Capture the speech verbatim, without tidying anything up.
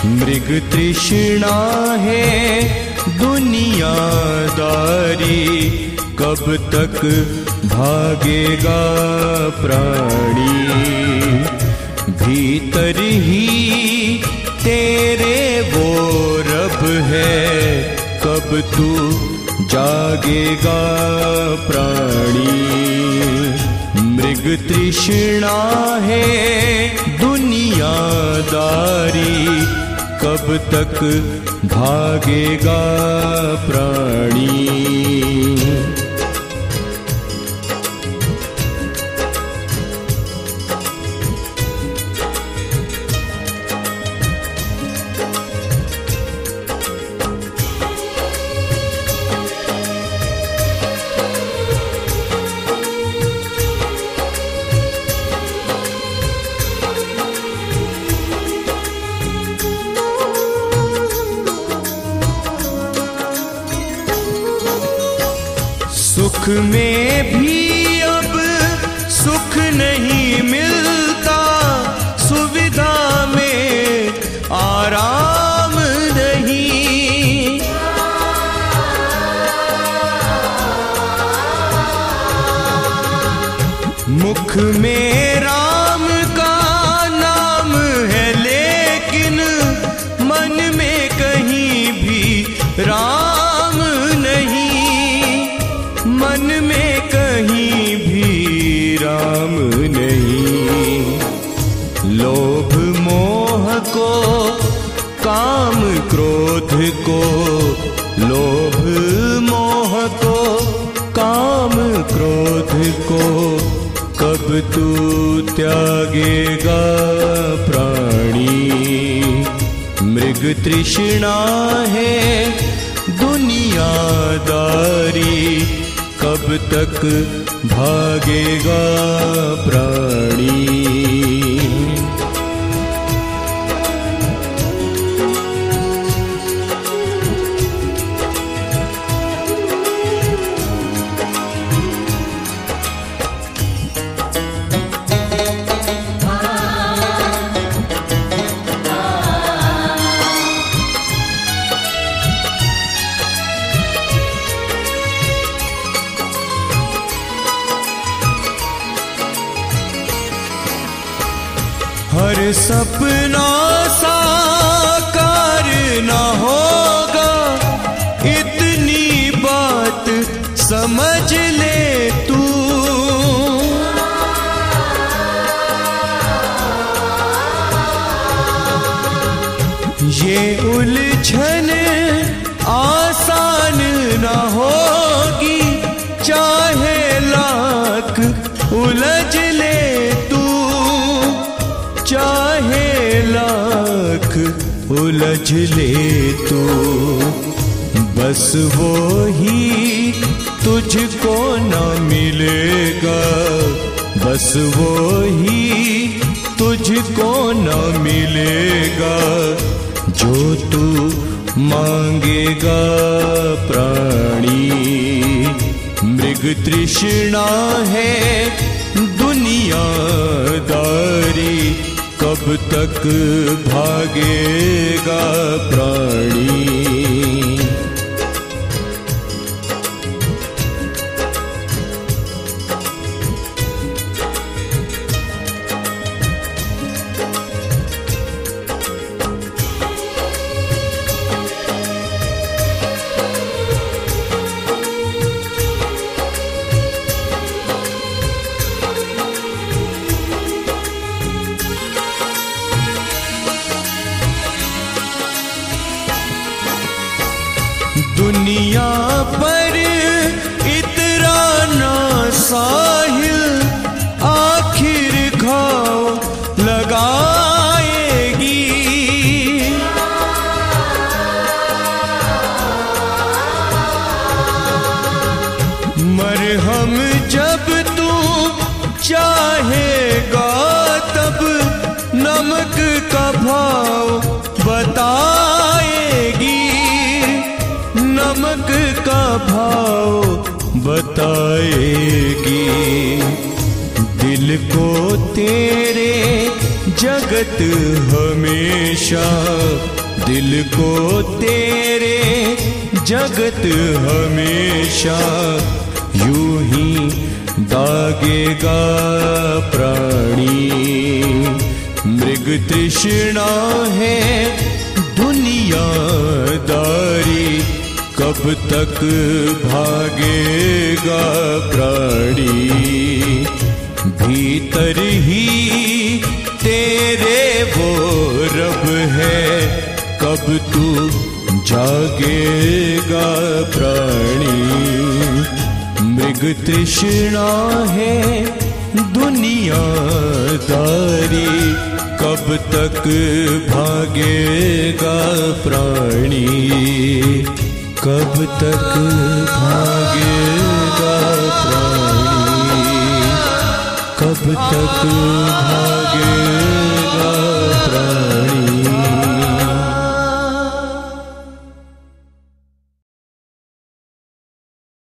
मृग तृष्णा है दुनियादारी, कब तक भागेगा प्राणी। भीतर ही तेरे वो रब है, कब तू जागेगा प्राणी। मृग तृष्णा है दुनियादारी, कब तक भागेगा प्राणी। सुख में भी अब सुख नहीं मिलता, सुविधा में आराम नहीं। मुख में राम का नाम है, लेकिन मन में कहीं भी राम नहीं। मन में कहीं भी राम नहीं। लोभ मोह को, काम क्रोध को, लोभ मोह को, काम क्रोध को, कब तू त्यागेगा प्राणी। मृग तृष्णा है दुनियादारी, कब तक भागेगा प्राणी। हर सपना साकार न होगा, इतनी बात समझ ले तू। ये उलझन आसान न होगी, चाहे लाख उलझ ले तू। चाहे लाख उलझ ले तू, बस वो ही तुझको न मिलेगा। बस वो ही तुझको न मिलेगा, जो तू मांगेगा प्राणी। मृग तृष्णा है दुनियादारी, कब तक भागेगा प्राणी। दुनिया पर इतराना साहिल, आखिर घाव लगाएगी। मरहम जब तू चाहेगा, तब नमक का भाव बताएगी। नमक का भाव बताएगी। दिल को तेरे जगत हमेशा दिल को तेरे, जगत हमेशा यूं ही दागेगा प्राणी। मृग तृष्णा है दुनियादारी, कब तक भागेगा प्राणी। भीतर ही तेरे वो रब है, कब तू जागेगा प्राणी। मृग तृष्णा है दुनियादारी, कब तक भागेगा प्राणी। कब तक भागेगा प्राणी, कब तक भागेगा।